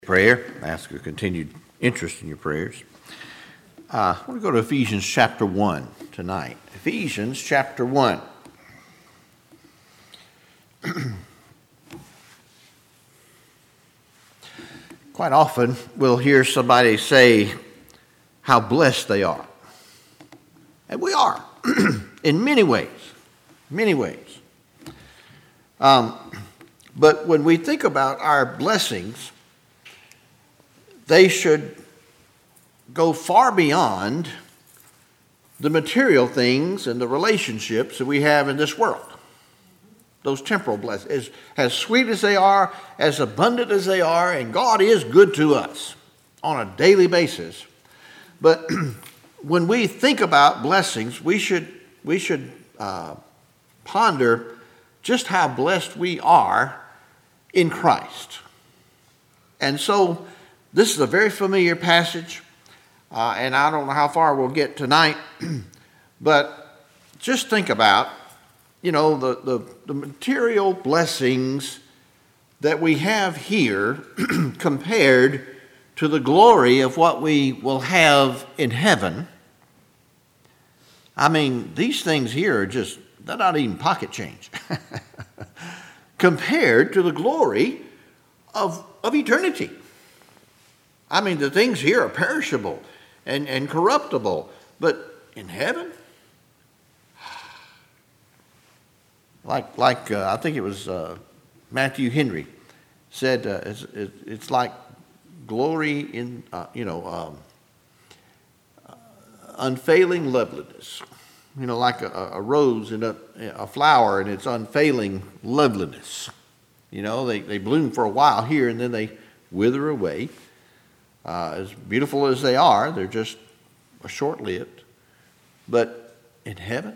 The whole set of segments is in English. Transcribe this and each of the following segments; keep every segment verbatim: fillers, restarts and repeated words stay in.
Prayer. I ask your continued interest in your prayers. Uh, I want to go to Ephesians chapter one tonight. Ephesians chapter one. Quite often we'll hear somebody say how blessed they are. And we are, in many ways, many ways. Um, but when we think about our blessings, they should go far beyond the material things and the relationships that we have in this world. Those temporal blessings, as, as sweet as they are, as abundant as they are, and God is good to us on a daily basis. But when we think about blessings, we should, we should uh, ponder just how blessed we are in Christ. And so, this is a very familiar passage, uh, and I don't know how far we'll get tonight, but just think about, you know, the, the, the material blessings that we have here compared to the glory of what we will have in heaven. I mean, these things here are just, they're not even pocket change compared to the glory of, of eternity. I mean, the things here are perishable and, and corruptible, but in heaven, like like uh, I think it was uh, Matthew Henry said, uh, it's, it's like glory in uh, you know um, uh, unfailing loveliness, you know, like a, a rose and a, a flower and its unfailing loveliness. You know, they they bloom for a while here and then they wither away. Uh, as beautiful as they are, they're just short-lived. But in heaven,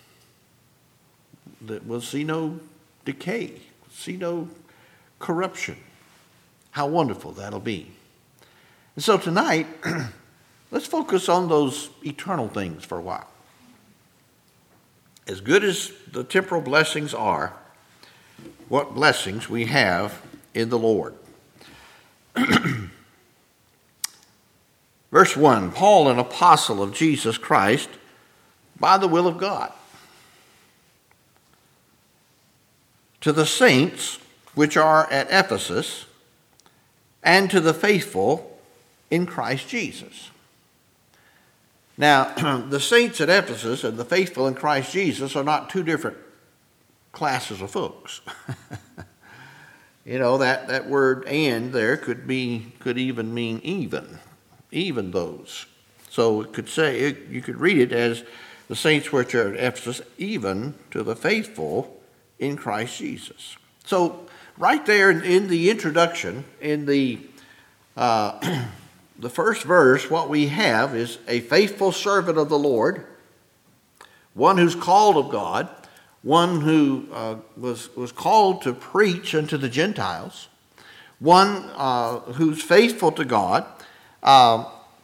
that we'll see no decay, see no corruption. How wonderful that'll be. And so tonight, let's focus on those eternal things for a while. As good as the temporal blessings are, what blessings we have in the Lord. Verse one, Paul, an apostle of Jesus Christ, by the will of God, to the saints which are at Ephesus, and to the faithful in Christ Jesus. Now, the saints at Ephesus and the faithful in Christ Jesus are not two different classes of folks. You know, that, that word "and" there could be could even mean even. Even those. So it could say, it, you could read it as the saints which are at Ephesus, even to the faithful in Christ Jesus. So right there in, in the introduction, in the uh, the first verse, what we have is a faithful servant of the Lord, one who's called of God, one who uh, was, was called to preach unto the Gentiles, one uh, who's faithful to God, Uh,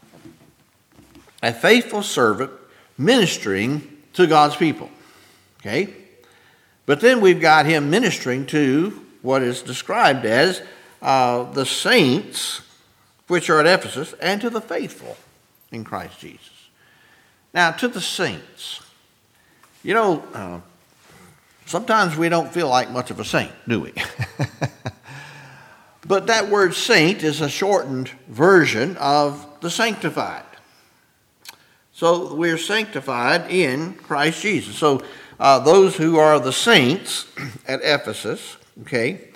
a faithful servant ministering to God's people. Okay? But then we've got him ministering to what is described as uh, the saints which are at Ephesus and to the faithful in Christ Jesus. Now, to the saints. You know, uh, sometimes we don't feel like much of a saint, do we? But that word saint is a shortened version of the sanctified. So we're sanctified in Christ Jesus. So uh, those who are the saints at Ephesus, okay,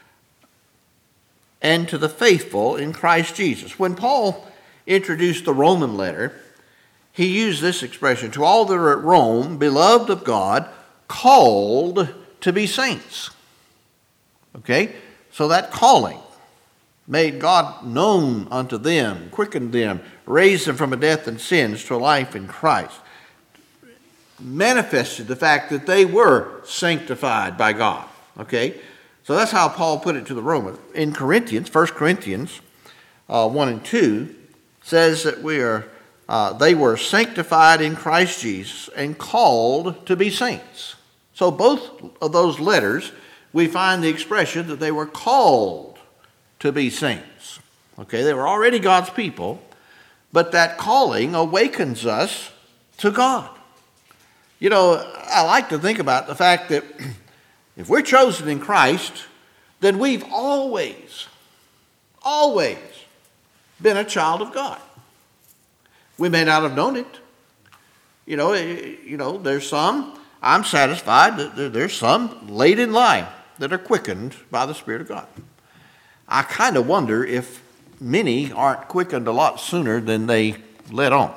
and to the faithful in Christ Jesus. When Paul introduced the Roman letter, he used this expression, to all that are at Rome, beloved of God, called to be saints. Okay? So that calling made God known unto them, quickened them, raised them from a death and sins to a life in Christ, manifested the fact that they were sanctified by God. Okay? So that's how Paul put it to the Romans. In Corinthians, First Corinthians uh, one and two says that we are, uh, they were sanctified in Christ Jesus and called to be saints. So both of those letters, we find the expression that they were called to be saints. Okay, they were already God's people, but that calling awakens us to God. You know, I like to think about the fact that if we're chosen in Christ, then we've always, always been a child of God. We may not have known it. You know, you know, there's some, I'm satisfied that there's some late in life that are quickened by the Spirit of God. I kind of wonder if many aren't quickened a lot sooner than they let on.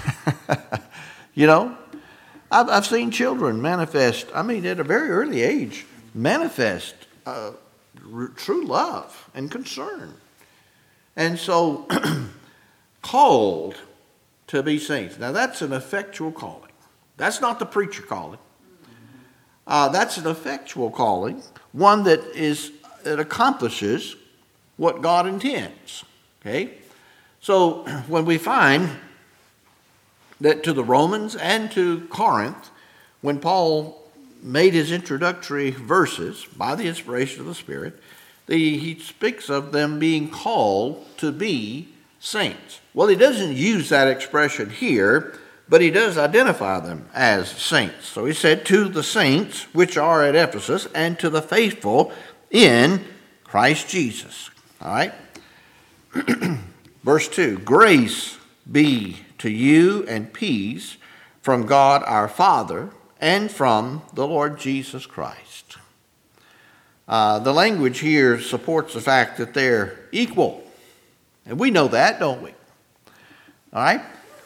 You know, I've, I've seen children manifest, I mean, at a very early age, manifest uh, r- true love and concern. And so, called to be saints. Now, that's an effectual calling. That's not the preacher calling. Uh, that's an effectual calling, one that is that accomplishes what God intends. Okay? So, when we find that to the Romans and to Corinth, when Paul made his introductory verses by the inspiration of the Spirit, the, he speaks of them being called to be saints. Well, he doesn't use that expression here, but he does identify them as saints. So he said, to the saints which are at Ephesus and to the faithful in Christ Jesus. All right? Verse two, grace be to you and peace from God our Father and from the Lord Jesus Christ. Uh, the language here supports the fact that they're equal. And we know that, don't we? All right?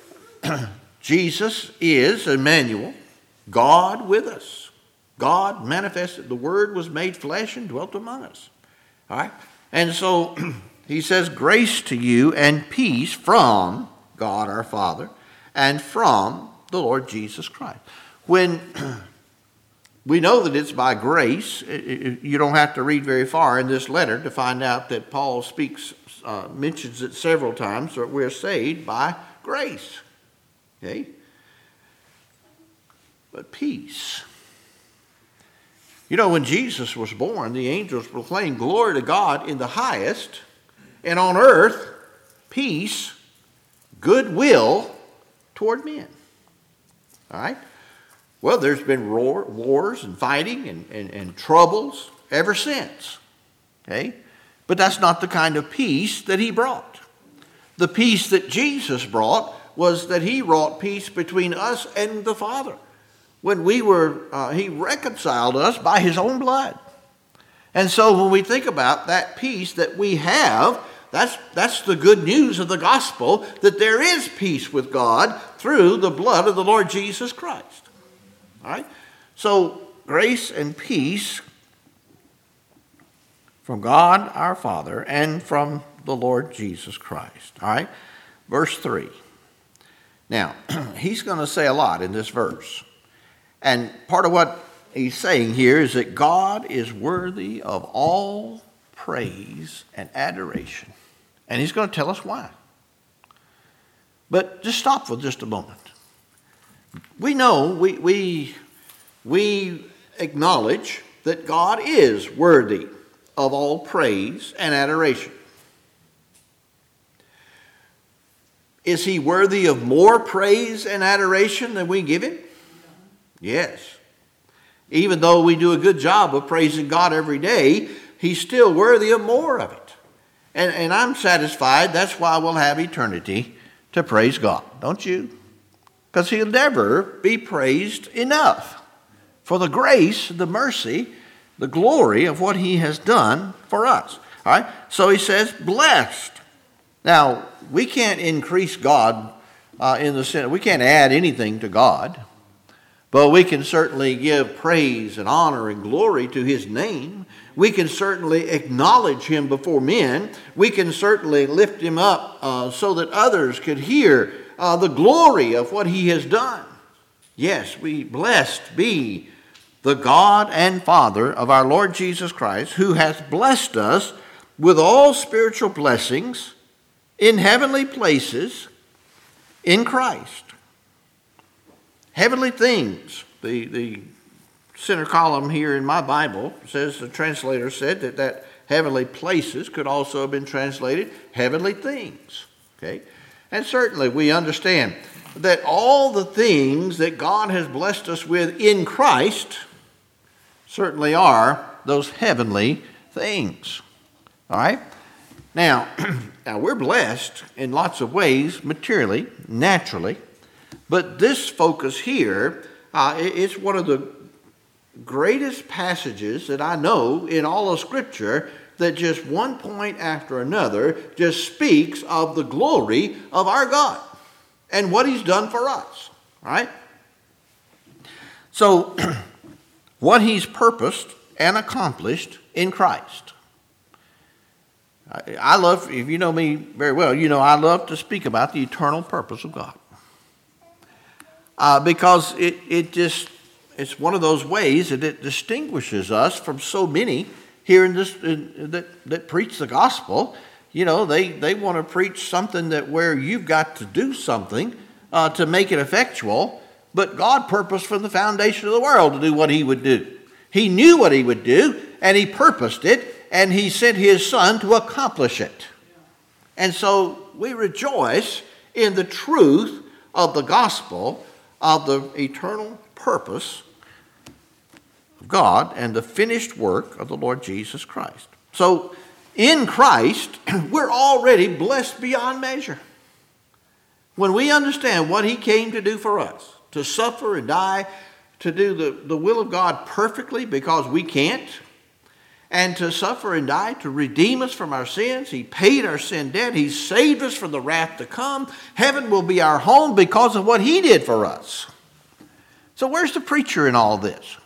Jesus is Emmanuel, God with us. God manifested, the Word was made flesh and dwelt among us. All right? And so he says, grace to you and peace from God our Father and from the Lord Jesus Christ. When we know that it's by grace, you don't have to read very far in this letter to find out that Paul speaks, uh, mentions it several times, that we're saved by grace. Okay? But peace. You know, when Jesus was born, the angels proclaimed glory to God in the highest, and on earth, peace, goodwill toward men. All right? Well, there's been roar, wars and fighting and, and, and troubles ever since. Okay? But that's not the kind of peace that he brought. The peace that Jesus brought was that he wrought peace between us and the Father. When we were, uh, he reconciled us by his own blood. And so when we think about that peace that we have, that's, that's the good news of the gospel, that there is peace with God through the blood of the Lord Jesus Christ. All right? So grace and peace from God our Father and from the Lord Jesus Christ. All right? Verse three. Now, he's going to say a lot in this verse. And part of what he's saying here is that God is worthy of all praise and adoration. And he's going to tell us why. But just stop for just a moment. We know, we, we, we acknowledge that God is worthy of all praise and adoration. Is he worthy of more praise and adoration than we give him? Yes. Even though we do a good job of praising God every day, he's still worthy of more of it. And, and I'm satisfied that's why we'll have eternity to praise God, don't you? Because he'll never be praised enough for the grace, the mercy, the glory of what he has done for us. All right? So he says, blessed. Now, we can't increase God uh, in the sense, we can't add anything to God. But we can certainly give praise and honor and glory to his name. We can certainly acknowledge him before men. We can certainly lift him up uh, so that others could hear uh, the glory of what he has done. Yes, we blessed be the God and Father of our Lord Jesus Christ, who hath blessed us with all spiritual blessings in heavenly places in Christ. Heavenly things. The, the center column here in my Bible says, the translator said that that heavenly places could also have been translated heavenly things. Okay? And certainly we understand that all the things that God has blessed us with in Christ certainly are those heavenly things. All right? Now, now we're blessed in lots of ways, materially, naturally, but this focus here, uh, it's one of the greatest passages that I know in all of Scripture that just one point after another just speaks of the glory of our God and what He's done for us. All right? So, what He's purposed and accomplished in Christ. I, I love, if you know me very well, you know I love to speak about the eternal purpose of God. Uh, because it, it just, it's one of those ways that it distinguishes us from so many here in this in, that, that preach the gospel. You know, they, they want to preach something that where you've got to do something uh, to make it effectual, but God purposed from the foundation of the world to do what He would do. He knew what He would do, and He purposed it, and He sent His Son to accomplish it. And so we rejoice in the truth of the gospel, of the eternal purpose of God and the finished work of the Lord Jesus Christ. So in Christ, we're already blessed beyond measure. When we understand what He came to do for us, to suffer and die, to do the, the will of God perfectly because we can't, and to suffer and die to redeem us from our sins. He paid our sin debt. He saved us from the wrath to come. Heaven will be our home because of what He did for us. So where's the preacher in all this?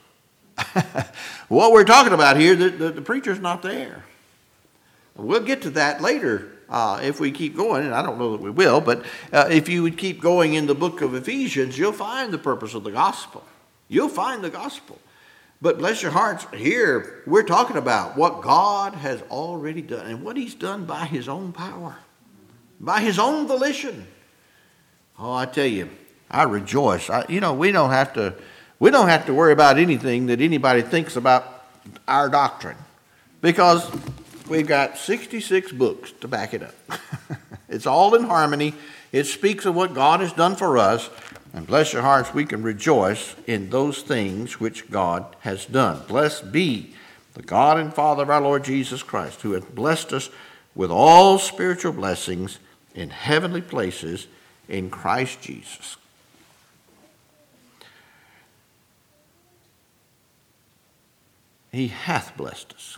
What we're talking about here, the, the, the preacher's not there. We'll get to that later uh, if we keep going, and I don't know that we will, but uh, if you would keep going in the book of Ephesians, you'll find the purpose of the gospel. You'll find the gospel. But bless your hearts, here we're talking about what God has already done and what He's done by His own power, by His own volition. Oh, I tell you, I rejoice. I, you know, we don't have to we don't have to worry about anything that anybody thinks about our doctrine because we've got sixty-six books to back it up. It's all in harmony. It speaks of what God has done for us. And bless your hearts, we can rejoice in those things which God has done. Blessed be the God and Father of our Lord Jesus Christ, who hath blessed us with all spiritual blessings in heavenly places in Christ Jesus. He hath blessed us.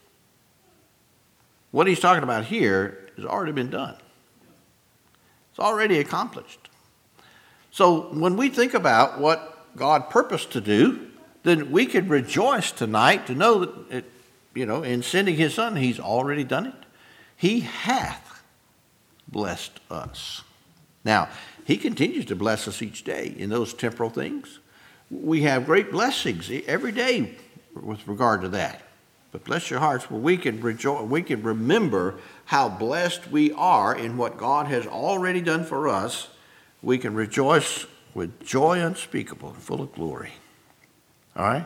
What he's talking about here has already been done. It's already accomplished. So when we think about what God purposed to do, then we can rejoice tonight to know that, it, you know, in sending His Son, He's already done it. He hath blessed us. Now, He continues to bless us each day in those temporal things. We have great blessings every day with regard to that. But bless your hearts, well, we can rejoice, we can remember how blessed we are in what God has already done for us. We can rejoice with joy unspeakable and full of glory. All right?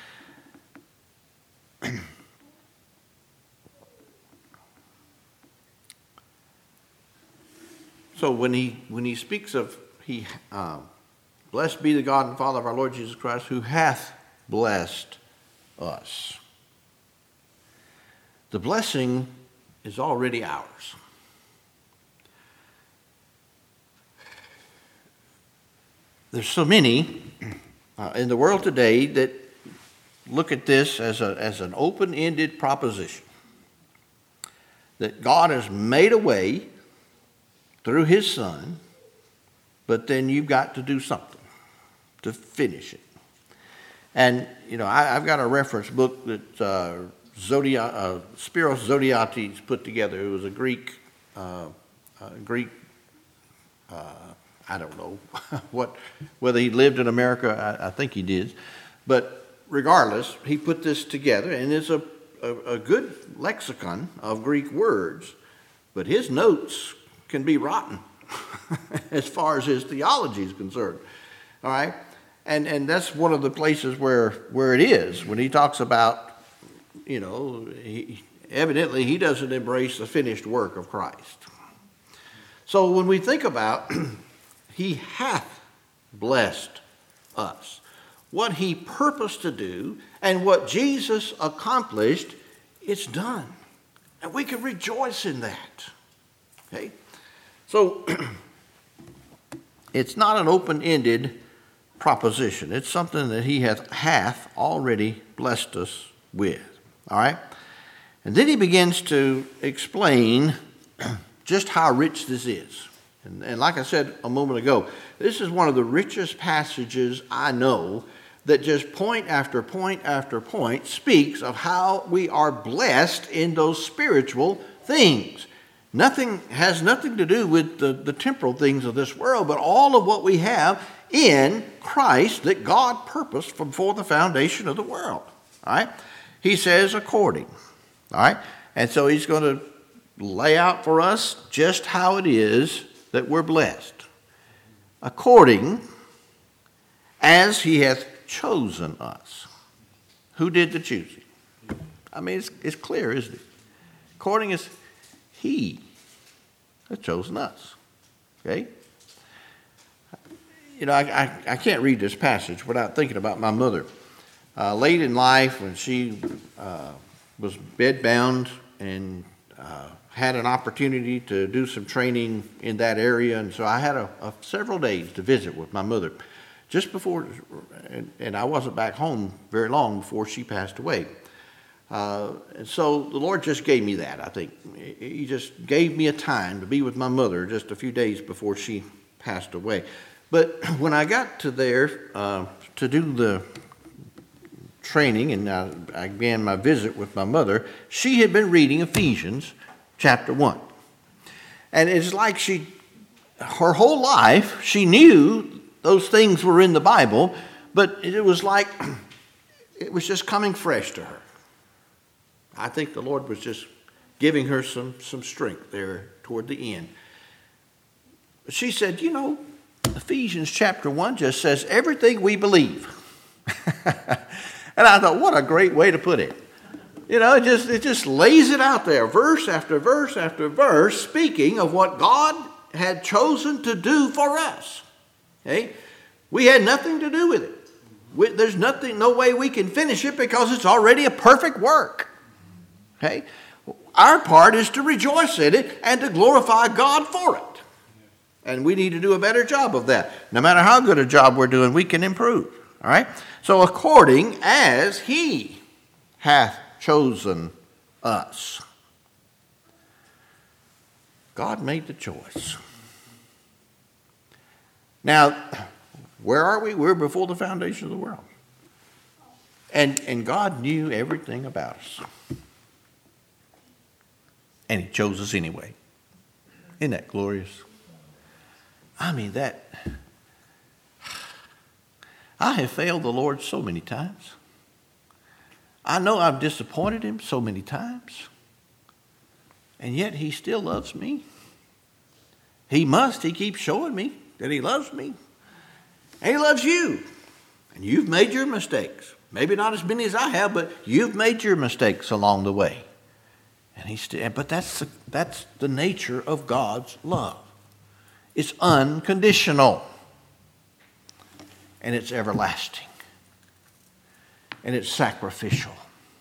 So when he when he speaks of he, uh, blessed be the God and Father of our Lord Jesus Christ, who hath blessed us. The blessing is already ours. There's so many uh, in the world today that look at this as a as an open-ended proposition. That God has made a way through His Son, but then you've got to do something to finish it. And, you know, I, I've got a reference book that uh, Zodia, uh, Spiros Zodhiates put together. It was a Greek, uh, uh, Greek uh, I don't know what whether he lived in America. I, I think he did. But regardless, he put this together, and it's a, a, a good lexicon of Greek words. But his notes can be rotten as far as his theology is concerned. All right? And and that's one of the places where, where it is. When he talks about, you know, he, evidently he doesn't embrace the finished work of Christ. So when we think about he hath blessed us, what he purposed to do and what Jesus accomplished, it's done. And we can rejoice in that. Okay? So it's not an open-ended proposition. It's something that he hath, hath already blessed us with. All right? And then he begins to explain just how rich this is. And, and like I said a moment ago, this is one of the richest passages I know that just point after point after point speaks of how we are blessed in those spiritual things. Nothing has nothing to do with the, the temporal things of this world, but all of what we have in Christ that God purposed from before the foundation of the world. All right? He says according. All right? And so he's going to lay out for us just how it is that we're blessed. According as he hath chosen us. Who did the choosing? I mean, it's, it's clear, isn't it? According as he has chosen us. Okay? You know, I, I, I can't read this passage without thinking about my mother. Uh, late in life, when she uh, was bedbound and uh, had an opportunity to do some training in that area, and so I had a, a several days to visit with my mother. Just before, and, and I wasn't back home very long before she passed away. Uh, and so the Lord just gave me that, I think. He just gave me a time to be with my mother just a few days before she passed away. But when I got to there uh, to do the training and I, I began my visit with my mother, she had been reading Ephesians chapter one. And it's like she, her whole life, she knew those things were in the Bible, but it was like it was just coming fresh to her. I think the Lord was just giving her some, some strength there toward the end. She said, you know, Ephesians chapter one just says everything we believe. And I thought, what a great way to put it. You know, it just, it just lays it out there, verse after verse after verse, speaking of what God had chosen to do for us. Okay? We had nothing to do with it. We, there's nothing, no way we can finish it because it's already a perfect work. Okay? Our part is to rejoice in it and to glorify God for it. And we need to do a better job of that. No matter how good a job we're doing, we can improve. All right? So according as he hath chosen us. God made the choice. Now, where are we? We're before the foundation of the world. And, and God knew everything about us. And he chose us anyway. Isn't that glorious? I mean, that... I have failed the Lord so many times. I know I've disappointed him so many times. And yet he still loves me. He must. He keeps showing me that he loves me. And he loves you. And you've made your mistakes. Maybe not as many as I have, but you've made your mistakes along the way. And he still, but that's the, that's the nature of God's love. It's unconditional. And it's everlasting. And it's sacrificial.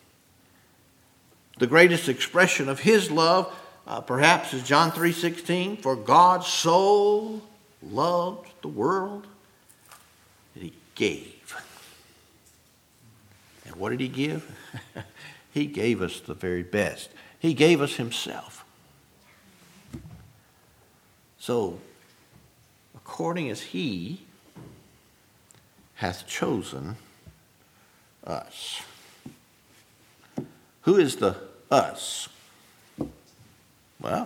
The greatest expression of his love, uh, perhaps, is John three sixteen. For God so loved the world that he gave. And what did he give? He gave us the very best. He gave us himself. So, according as he hath chosen us. Who is the us? Well,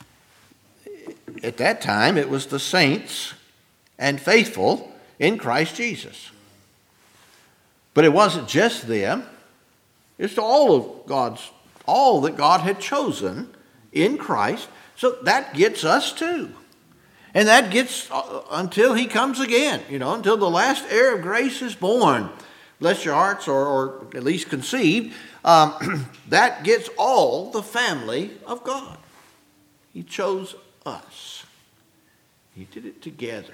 at that time it was the saints and faithful in Christ Jesus. But it wasn't just them. It's to all of God's, all that God had chosen in Christ. So that gets us too. And that gets uh, until he comes again, you know, until the last heir of grace is born. bless your hearts, or, or at least conceived, um, that gets all the family of God. He chose us. He did it together.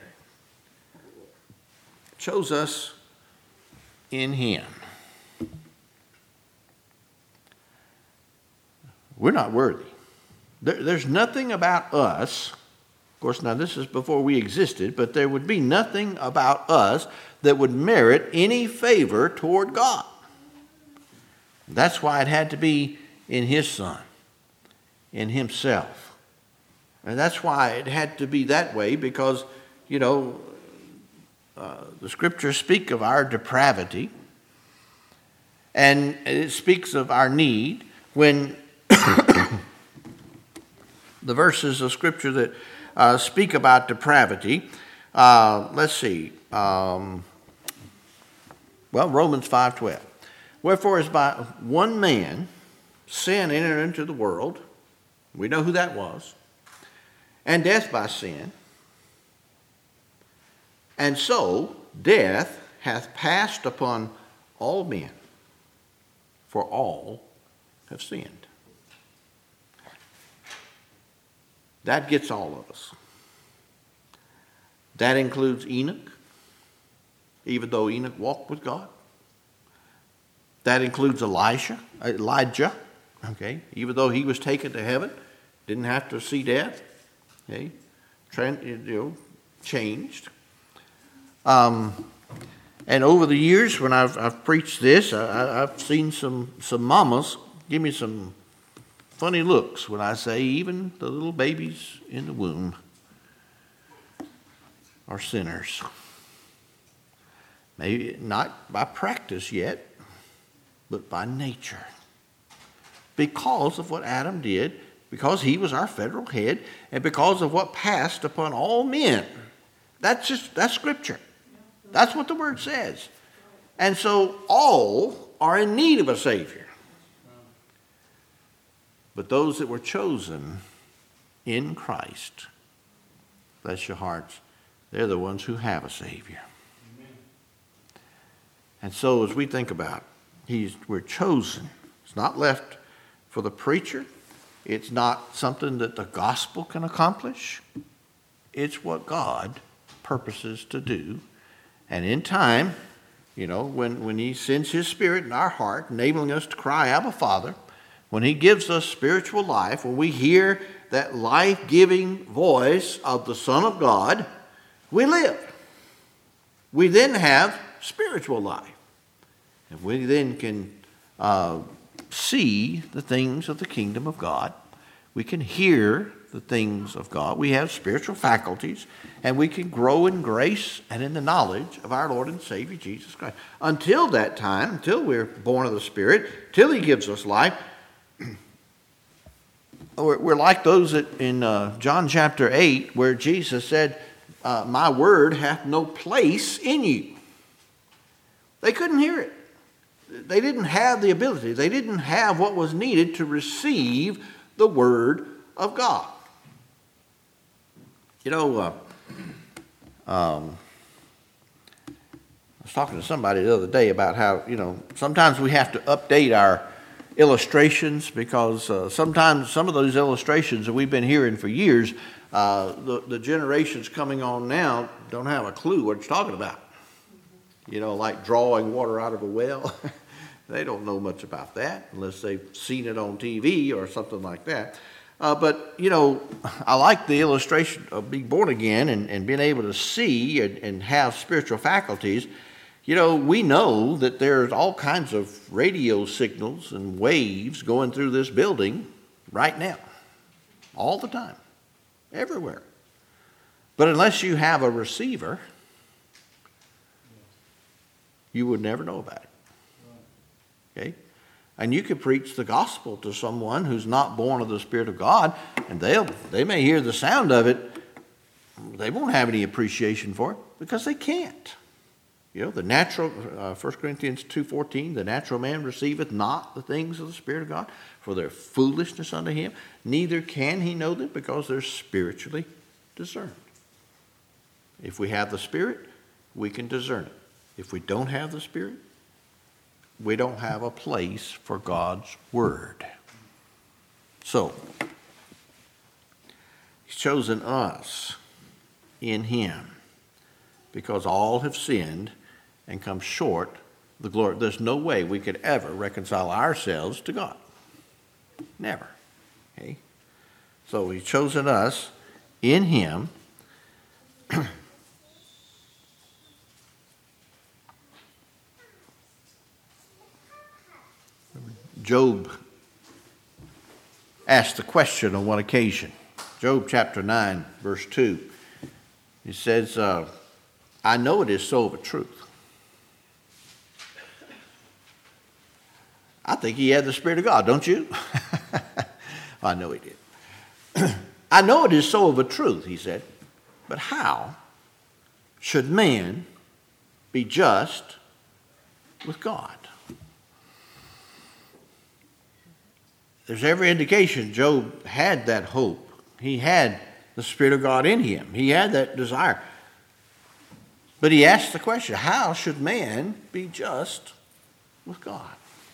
Chose us in him. We're not worthy. There, there's nothing about us. Of course, now this is before we existed, but there would be nothing about us that would merit any favor toward God. That's why it had to be in his Son, in himself. And that's why it had to be that way, because, you know, uh, the scriptures speak of our depravity, and it speaks of our need when the verses of scripture that uh, speak about depravity, uh, let's see, um, well, Romans five twelve. Wherefore, as by one man sin entered into the world, we know who that was, and death by sin, and so death hath passed upon all men, for all have sinned. That gets all of us. That includes Enoch, even though Enoch walked with God. That includes Elijah, Elijah, okay, even though he was taken to heaven, didn't have to see death, okay, Trend, you know, changed. Um, and over the years, when I've, I've preached this, I, I've seen some some mamas give me some funny looks when I say even the little babies in the womb are sinners. Maybe not by practice yet, but by nature. Because of what Adam did, because he was our federal head, and because of what passed upon all men. That's just, that's scripture. That's what the word says. And so all are in need of a Savior. But those that were chosen in Christ, bless your hearts, they're the ones who have a Savior. Amen. And so as we think about, he's, we're chosen. It's not left for the preacher. It's not something that the gospel can accomplish. It's what God purposes to do. And in time, you know, when, when he sends his Spirit in our heart, enabling us to cry, Abba, Father, when he gives us spiritual life, when we hear that life-giving voice of the Son of God, we live. We then have spiritual life. And we then can uh, see the things of the kingdom of God. We can hear the things of God. We have spiritual faculties, and we can grow in grace and in the knowledge of our Lord and Savior, Jesus Christ. Until that time, until we're born of the Spirit, till he gives us life, we're like those that in uh, John chapter eight, where Jesus said, uh, my word hath no place in you. They couldn't hear it. They didn't have the ability. They didn't have what was needed to receive the word of God. You know, uh, um, I was talking to somebody the other day about how, you know, sometimes we have to update our illustrations, because uh, sometimes some of those illustrations that we've been hearing for years, uh, the, the generations coming on now don't have a clue what it's talking about. You know, like drawing water out of a well. They don't know much about that unless they've seen it on T V or something like that. Uh, but, you know, I like the illustration of being born again and, and being able to see and, and have spiritual faculties. You know, we know that there's all kinds of radio signals and waves going through this building right now, all the time, everywhere. But unless you have a receiver, you would never know about it. Okay? And you could preach the gospel to someone who's not born of the Spirit of God, and they'll they may hear the sound of it. They won't have any appreciation for it because they can't. You know, the natural, uh, First Corinthians two fourteen, the natural man receiveth not the things of the Spirit of God, for their foolishness unto him. Neither can he know them, because they're spiritually discerned. If we have the Spirit, we can discern it. If we don't have the Spirit, we don't have a place for God's word. So, he's chosen us in him because all have sinned and come short of the glory. There's no way we could ever reconcile ourselves to God. Never. Okay? So he's chosen us in him. Job asked the question on one occasion. Job chapter nine, verse two. He says, uh, I know it is so of a truth. I think he had the Spirit of God, don't you? I know he did. I know it is so of a truth, he said, but how should man be just with God? There's every indication Job had that hope. He had the Spirit of God in him. He had that desire. But he asked the question, how should man be just with God?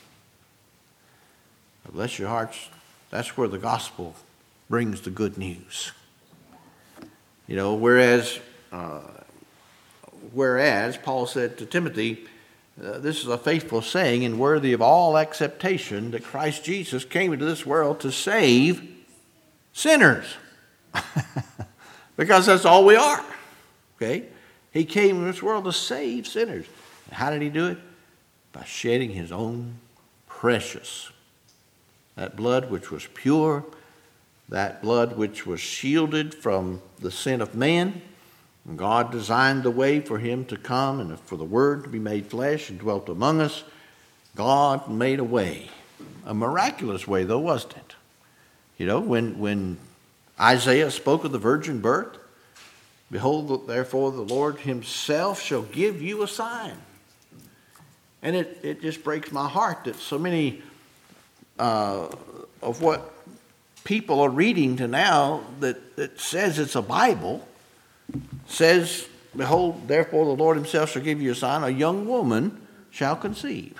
Bless your hearts. That's where the gospel brings the good news. You know, whereas, uh, whereas Paul said to Timothy, uh, this is a faithful saying and worthy of all acceptation that Christ Jesus came into this world to save sinners. Because that's all we are. Okay? He came into this world to save sinners. And how did he do it? By shedding his own precious, that blood which was pure, that blood which was shielded from the sin of man. And God designed the way for him to come and for the Word to be made flesh and dwelt among us. God made a way, a miraculous way though, wasn't it? You know, when, when Isaiah spoke of the virgin birth, behold, therefore the Lord himself shall give you a sign. And it, it just breaks my heart that so many Uh, of what people are reading to now that, that says it's a Bible, says, behold, therefore the Lord himself shall give you a sign, a young woman shall conceive.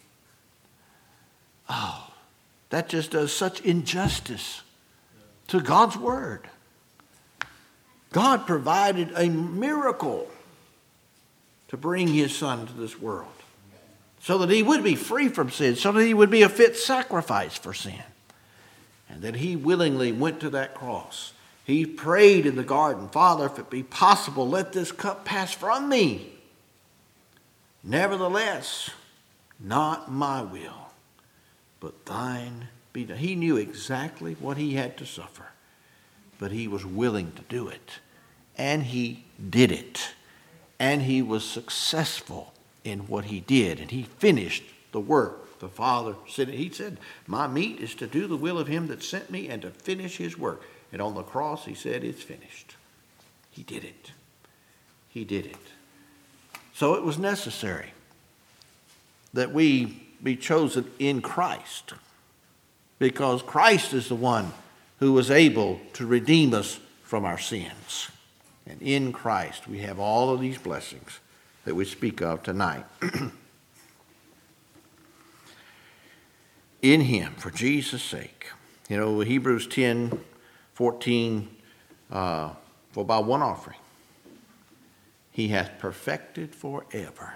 Oh, that just does such injustice to God's word. God provided a miracle to bring his son to this world, so that he would be free from sin, so that he would be a fit sacrifice for sin. And that he willingly went to that cross. He prayed in the garden, Father, if it be possible, let this cup pass from me. Nevertheless, not my will, but thine be done. He knew exactly what he had to suffer, but he was willing to do it. And he did it. And he was successful in what he did, and he finished the work the Father said. He said, my meat is to do the will of him that sent me and to finish his work. And on the cross he said, it's finished. He did it. He did it. So it was necessary that we be chosen in Christ, because Christ is the one who was able to redeem us from our sins. And in Christ we have all of these blessings that we speak of tonight. In him, for Jesus' sake. You know, Hebrews ten, fourteen, uh, for by one offering he hath perfected forever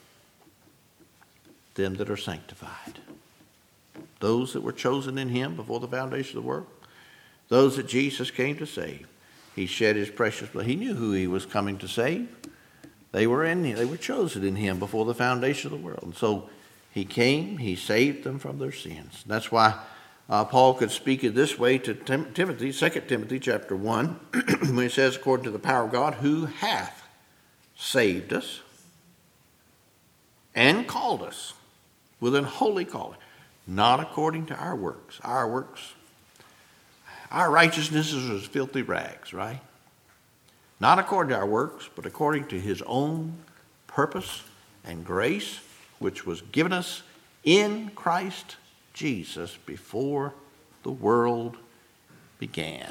them that are sanctified. Those that were chosen in him before the foundation of the world. Those that Jesus came to save. He shed his precious blood. He knew who he was coming to save. They were in him. They were chosen in him before the foundation of the world. And so he came, he saved them from their sins. That's why uh, Paul could speak it this way to Tim- Timothy, Second Timothy chapter one, when he says, according to the power of God, who hath saved us and called us with an holy calling, not according to our works. Our works, our righteousness is as filthy rags, right? Not according to our works, but according to his own purpose and grace, which was given us in Christ Jesus before the world began.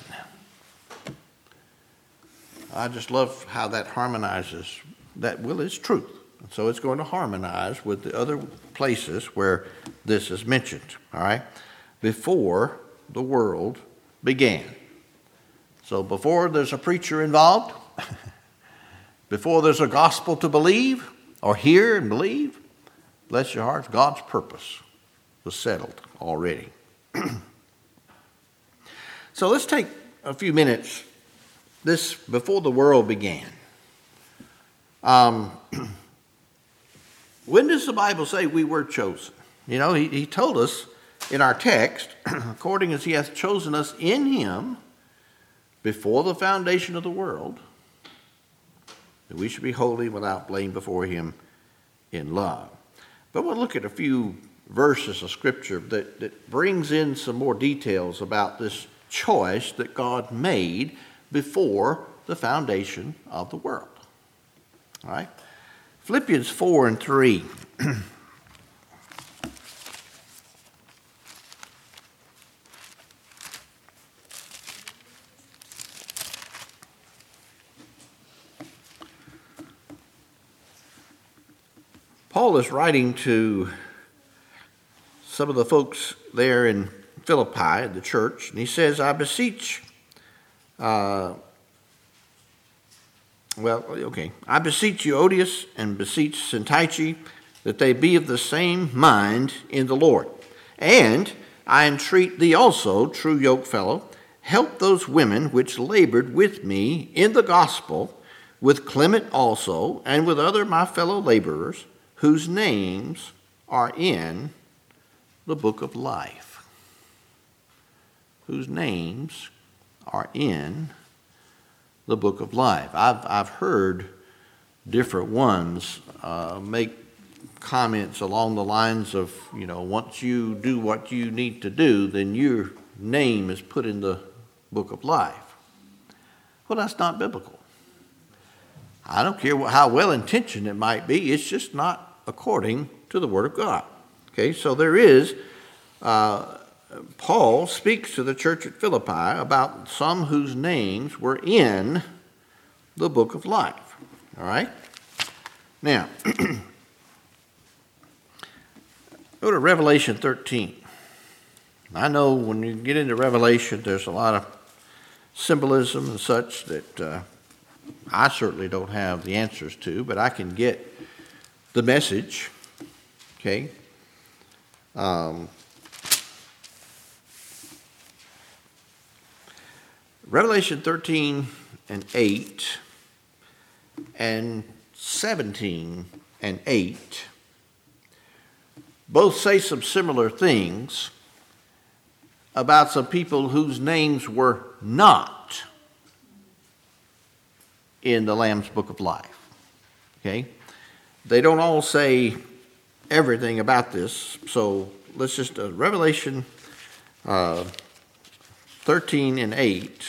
I just love how that harmonizes. That will is truth. So it's going to harmonize with the other places where this is mentioned, all right? Before the world began. So before there's a preacher involved, before there's a gospel to believe or hear and believe, bless your hearts, God's purpose was settled already. So let's take a few minutes. This before the world began. Um, when does the Bible say we were chosen? You know, he, he told us in our text, according as he hath chosen us in him before the foundation of the world, that we should be holy without blame before him in love. But we'll look at a few verses of Scripture that, that brings in some more details about this choice that God made before the foundation of the world. All right? Philippians four and three. Paul is writing to some of the folks there in Philippi, the church, and he says, I beseech, uh, well, okay, I beseech you, Odius, and beseech Syntyche, that they be of the same mind in the Lord. And I entreat thee also, true yokefellow, help those women which labored with me in the gospel, with Clement also, and with other my fellow laborers, whose names are in the book of life. Whose names are in the book of life. I've, I've heard different ones uh, make comments along the lines of, you know, once you do what you need to do, then your name is put in the book of life. Well, that's not biblical. I don't care how well-intentioned it might be. It's just not according to the Word of God. Okay, so there is, uh, Paul speaks to the church at Philippi about some whose names were in the book of life. All right? Now, go to Revelation thirteen. I know when you get into Revelation, there's a lot of symbolism and such that uh, I certainly don't have the answers to, but I can get the message. Okay? Um, Revelation thirteen and eight and seventeen and eight both say some similar things about some people whose names were not in the Lamb's Book of Life. Okay? They don't all say everything about this, so let's just, uh, Revelation uh, thirteen and eight.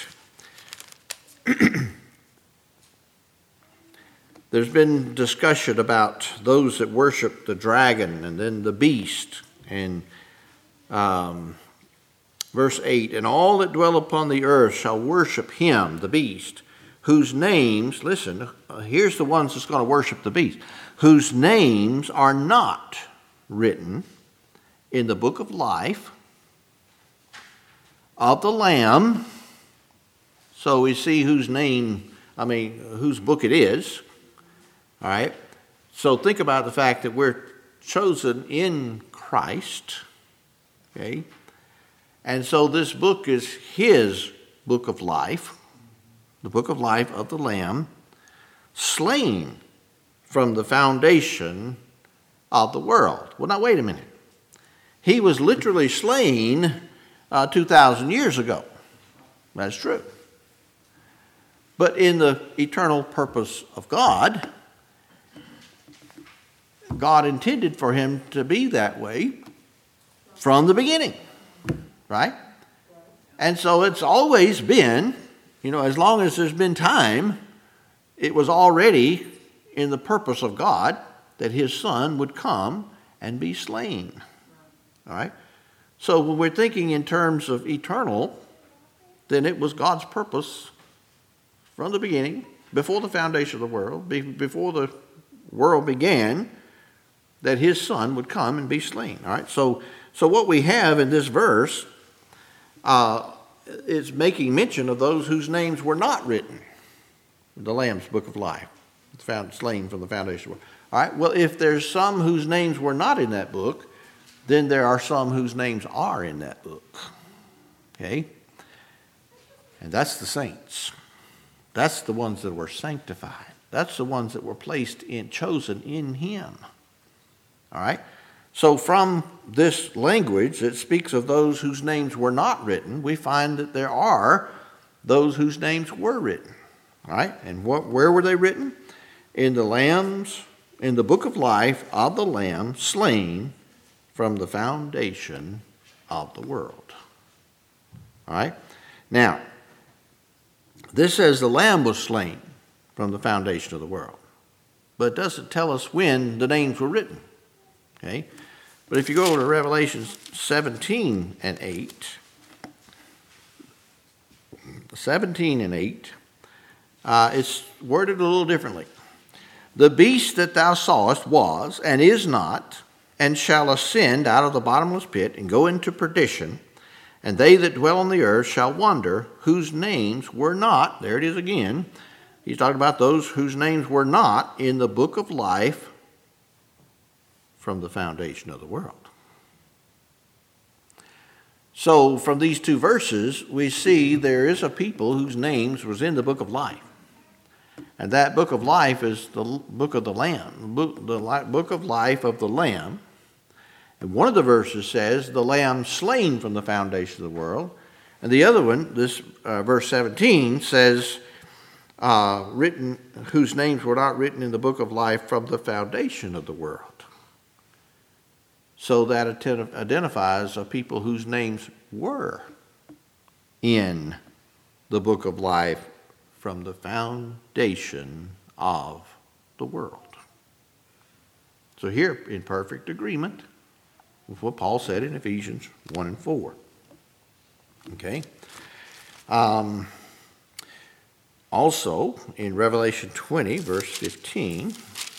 There's been discussion about those that worship the dragon and then the beast. And um, verse eight, and all that dwell upon the earth shall worship him, the beast, whose names, listen, uh, here's the ones that's going to worship the beast, whose names are not written in the book of life of the Lamb. So we see whose name, I mean, whose book it is. All right? So think about the fact that we're chosen in Christ. Okay? And so this book is his book of life, the book of life of the Lamb, slain from the foundation of the world. Well, now, wait a minute. He was literally slain uh, two thousand years ago. That's true. But in the eternal purpose of God, God intended for him to be that way from the beginning, right? And so it's always been, you know, as long as there's been time, it was already in the purpose of God that his son would come and be slain, all right? So when we're thinking in terms of eternal, then it was God's purpose from the beginning, before the foundation of the world, before the world began, that his son would come and be slain. All right, so so what we have in this verse uh, is making mention of those whose names were not written in the Lamb's Book of Life, found slain from the foundation of the world. All right, well, if there's some whose names were not in that book, then there are some whose names are in that book. Okay? And that's the saints. That's the ones that were sanctified. That's the ones that were placed in, chosen in him. All right? So from this language that speaks of those whose names were not written, we find that there are those whose names were written. All right? And what, where were they written? In the Lamb's, in the book of life of the Lamb slain from the foundation of the world. All right? Now, this says the Lamb was slain from the foundation of the world. But it doesn't tell us when the names were written. Okay? But if you go to Revelation seventeen and eight, seventeen and eight, uh, it's worded a little differently. The beast that thou sawest was and is not, and shall ascend out of the bottomless pit and go into perdition, and they that dwell on the earth shall wonder, whose names were not, there it is again, he's talking about those whose names were not in the book of life from the foundation of the world. So from these two verses, we see there is a people whose names was in the book of life. And that book of life is the book of the Lamb, the book of life of the Lamb. And one of the verses says, the Lamb slain from the foundation of the world. And the other one, this uh, verse seventeen, says, uh, written, whose names were not written in the book of life from the foundation of the world. So that identifies a people whose names were in the book of life from the foundation of the world. So here, in perfect agreement with what Paul said in Ephesians one and four. Okay? Um, also, in Revelation twenty, verse fifteen,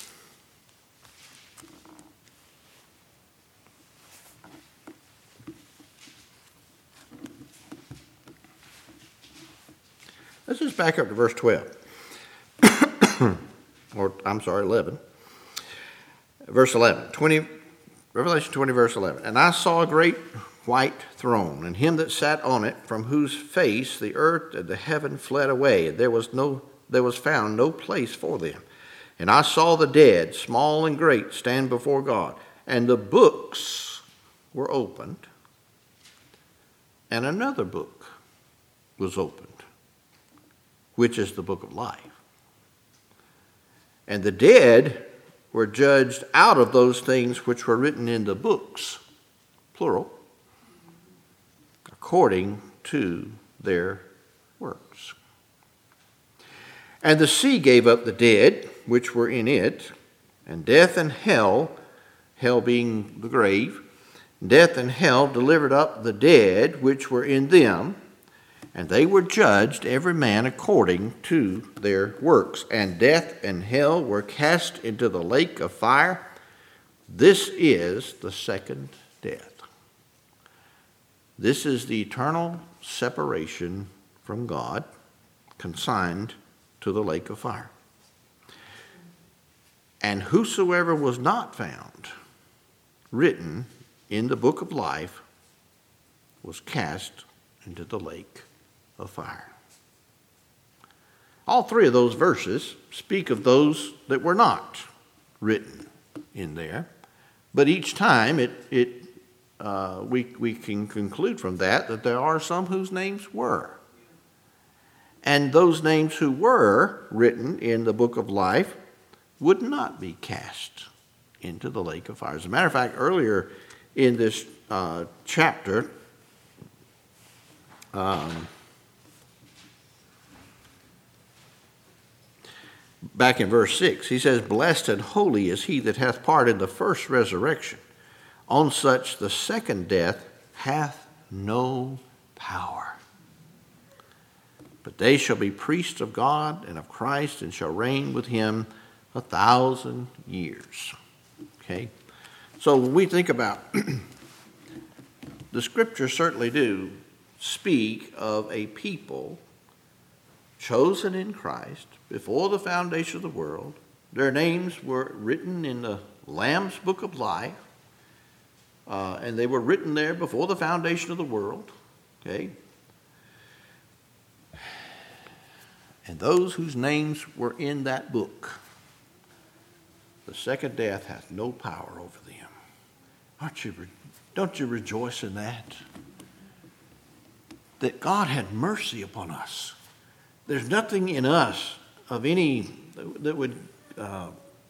let's just back up to verse twelve. Or, I'm sorry, eleven. Verse eleven. twenty, Revelation twenty, verse eleven. And I saw a great white throne, and him that sat on it, from whose face the earth and the heaven fled away, and there was no there was found no place for them. And I saw the dead, small and great, stand before God, and the books were opened, and another book was opened, which is the book of life. And the dead were judged out of those things which were written in the books, plural, according to their works. And the sea gave up the dead which were in it, and death and hell, hell being the grave, death and hell delivered up the dead which were in them, and they were judged every man according to their works. And death and hell were cast into the lake of fire. This is the second death. This is the eternal separation from God, consigned to the lake of fire. And whosoever was not found written in the book of life was cast into the lake of fire. All three of those verses speak of those that were not written in there, but each time it it uh, we we can conclude from that that there are some whose names were, and those names who were written in the book of life would not be cast into the lake of fire. As a matter of fact, earlier in this uh, chapter, um, back in verse six, he says, blessed and holy is he that hath part in the first resurrection. On such the second death hath no power. But they shall be priests of God and of Christ, and shall reign with him A thousand years. Okay? So when we think about, the scriptures certainly do speak of a people chosen in Christ before the foundation of the world. Their names were written in the Lamb's Book of Life, uh, and they were written there before the foundation of the world. Okay? And those whose names were in that book, the second death hath no power over them. Aren't you, don't you rejoice in that? That God had mercy upon us. There's nothing in us of any that would uh,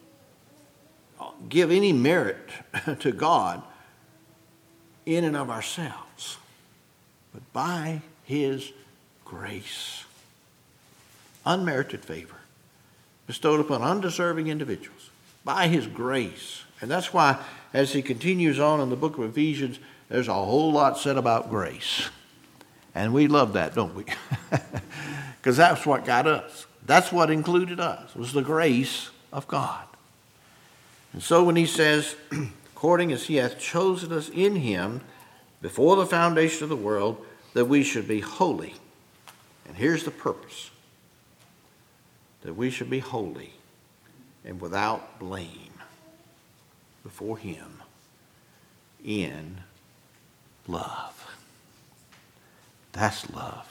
give any merit to God in and of ourselves, but by His grace, unmerited favor bestowed upon undeserving individuals by His grace. And that's why, as he continues on in the book of Ephesians, there's a whole lot said about grace. And we love that, don't we? Because that's what got us. That's what included us, was the grace of God. And so when he says, according as he hath chosen us in him before the foundation of the world, that we should be holy. And here's the purpose. That we should be holy and without blame before him in love. That's love.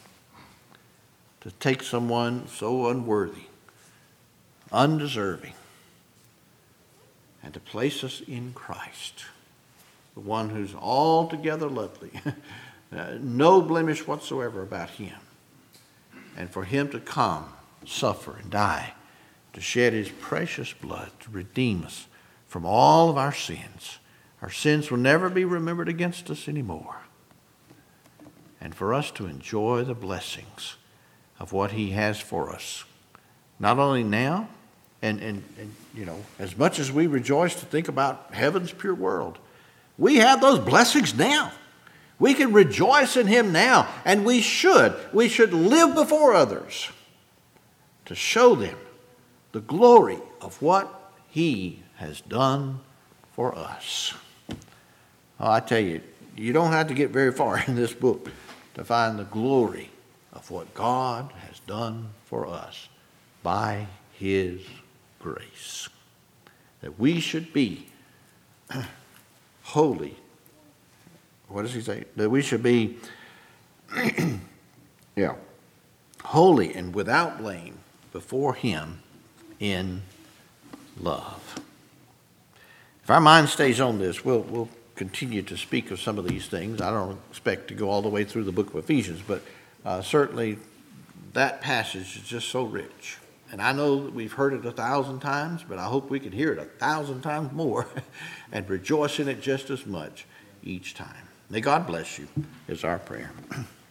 To take someone so unworthy, undeserving, and to place us in Christ, the one who's altogether lovely, no blemish whatsoever about him, and for him to come, suffer, and die, to shed his precious blood to redeem us from all of our sins. Our sins will never be remembered against us anymore. And for us to enjoy the blessings of what he has for us, not only now, and, and, and you know, as much as we rejoice to think about heaven's pure world, we have those blessings now. We can rejoice in him now, and we should. We should live before others to show them the glory of what he has done for us. Oh, I tell you, you don't have to get very far in this book to find the glory of what God has done for us by his grace. That we should be holy. What does he say? That we should be yeah, holy and without blame before him in love. If our mind stays on this, we'll, we'll continue to speak of some of these things. I don't expect to go all the way through the book of Ephesians, but uh, certainly that passage is just so rich. And I know that we've heard it a thousand times, but I hope we can hear it a thousand times more and rejoice in it just as much each time. May God bless you, is our prayer.